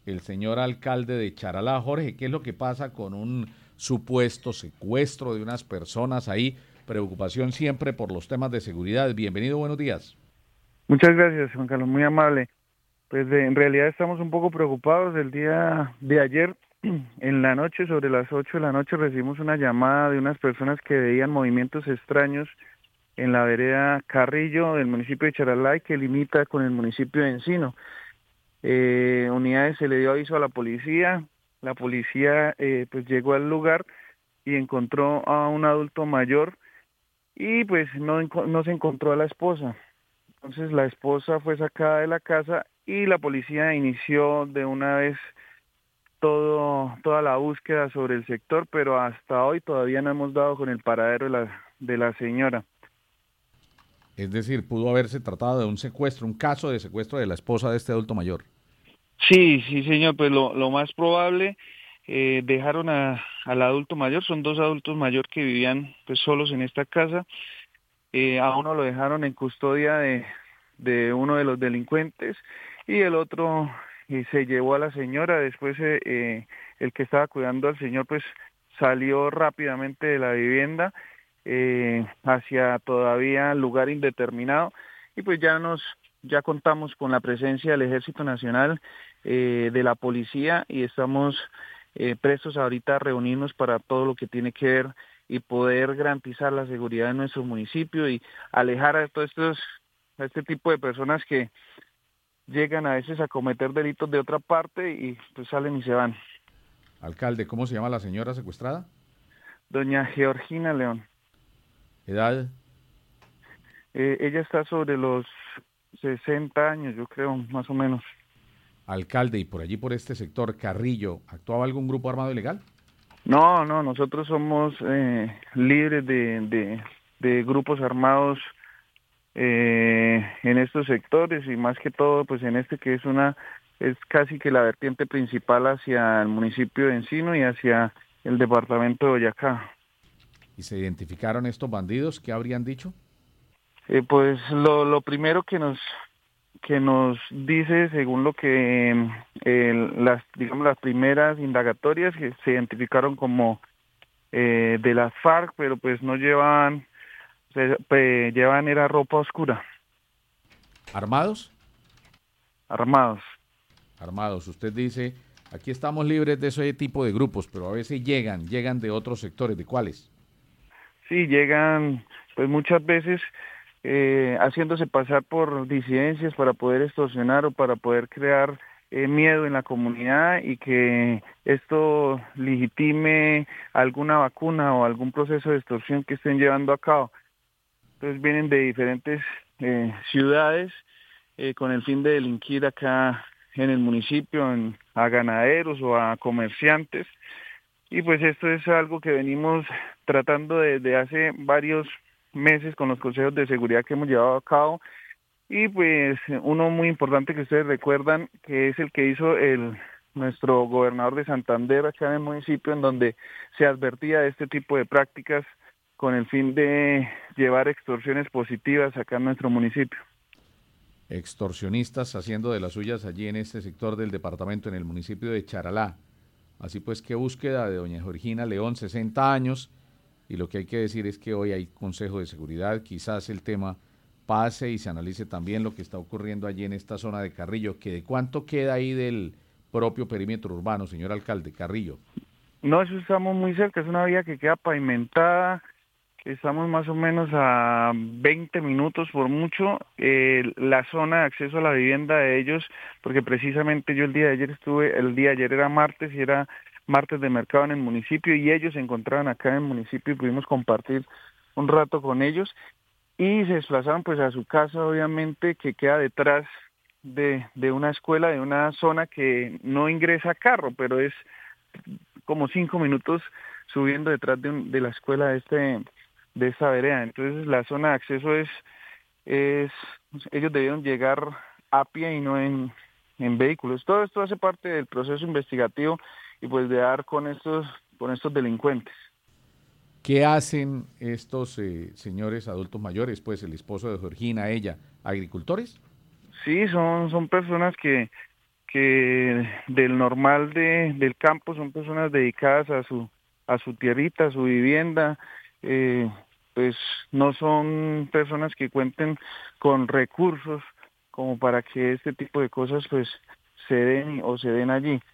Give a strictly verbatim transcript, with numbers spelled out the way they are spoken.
el señor alcalde de Charalá. Jorge, ¿qué es lo que pasa con un supuesto secuestro de unas personas ahí? Preocupación siempre por los temas de seguridad. Bienvenido, buenos días. Muchas gracias, Juan Carlos, muy amable. Pues de- en realidad estamos un poco preocupados. El día de ayer, en la noche, sobre las ocho de la noche, recibimos una llamada de unas personas que veían movimientos extraños en la vereda Carrillo del municipio de Charalá y que limita con el municipio de Encino. Eh, unidades se le dio aviso a la policía. La policía eh, pues llegó al lugar y encontró a un adulto mayor y pues no, enco- no se encontró a la esposa. Entonces la esposa fue sacada de la casa y la policía inició de una vez todo, toda la búsqueda sobre el sector, pero hasta hoy todavía no hemos dado con el paradero de la, de la señora. Es decir, pudo haberse tratado de un secuestro, un caso de secuestro de la esposa de este adulto mayor. Sí, sí, señor, pues lo, lo más probable, eh, dejaron a, al adulto mayor, son dos adultos mayor que vivían pues solos en esta casa. Eh, a uno lo dejaron en custodia de, de uno de los delincuentes y el otro eh, se llevó a la señora. Después eh, eh, el que estaba cuidando al señor pues salió rápidamente de la vivienda eh, hacia todavía lugar indeterminado y pues ya nos ya contamos con la presencia del Ejército Nacional, eh, de la policía y estamos eh, prestos ahorita a reunirnos para todo lo que tiene que ver y poder garantizar la seguridad de nuestro municipio y alejar a todos estos, a este tipo de personas que llegan a veces a cometer delitos de otra parte y pues salen y se van. Alcalde, ¿cómo se llama la señora secuestrada? Doña Georgina León, Edad. eh, ella está sobre los sesenta años, yo creo, más o menos. Alcalde, y por allí, por este sector, Carrillo, ¿actuaba algún grupo armado ilegal? No, no, nosotros somos eh, libres de, de, de grupos armados eh, en estos sectores y más que todo pues en este que es una es casi que la vertiente principal hacia el municipio de Encino y hacia el departamento de Boyacá. ¿Y se identificaron estos bandidos? ¿Qué habrían dicho? Eh, pues lo, lo primero que nos que nos dice según lo que eh, las digamos las primeras indagatorias que se identificaron como eh, de las FARC, pero pues no llevaban se, pues, llevan era ropa oscura, ¿Armados? armados. Armados. Usted dice, aquí estamos libres de ese tipo de grupos, pero a veces llegan, llegan de otros sectores. ¿De cuáles? Sí, llegan pues muchas veces eh, haciéndose pasar por disidencias para poder extorsionar o para poder crear eh, miedo en la comunidad y que esto legitime alguna vacuna o algún proceso de extorsión que estén llevando a cabo. Entonces vienen de diferentes eh, ciudades eh, con el fin de delinquir acá en el municipio, en- a ganaderos o a comerciantes y pues esto es algo que venimos tratando desde hace varios meses con los consejos de seguridad que hemos llevado a cabo. Y pues uno muy importante que ustedes recuerdan, que es el que hizo el nuestro gobernador de Santander acá en el municipio, en donde se advertía de este tipo de prácticas con el fin de llevar extorsiones positivas acá en nuestro municipio. Extorsionistas haciendo de las suyas allí en este sector del departamento, en el municipio de Charalá. Así pues, qué búsqueda de doña Georgina León, sesenta años, y lo que hay que decir es que hoy hay Consejo de Seguridad, quizás el tema pase y se analice también lo que está ocurriendo allí en esta zona de Carrillo, que de cuánto queda ahí del propio perímetro urbano, señor alcalde, Carrillo. No, eso estamos muy cerca, es una vía que queda pavimentada. Estamos más o menos a veinte minutos por mucho. Eh, la zona de acceso a la vivienda de ellos, porque precisamente yo el día de ayer estuve, el día de ayer era martes y era martes de mercado en el municipio y ellos se encontraban acá en el municipio y pudimos compartir un rato con ellos y se desplazaron pues a su casa, obviamente, que queda detrás de, de una escuela, de una zona que no ingresa carro, pero es como cinco minutos subiendo detrás de, un- de la escuela de este de esta vereda. Entonces la zona de acceso es, es ellos debieron llegar a pie y no en, en vehículos. Todo esto hace parte del proceso investigativo y pues de dar con estos, con estos delincuentes. ¿Qué hacen estos eh, señores adultos mayores? Pues el esposo de Georgina, ella, agricultores. Sí, son, son personas que que del normal de, del campo son personas dedicadas a su a su tierrita, a su vivienda, eh, pues no son personas que cuenten con recursos como para que este tipo de cosas pues se den o se den allí.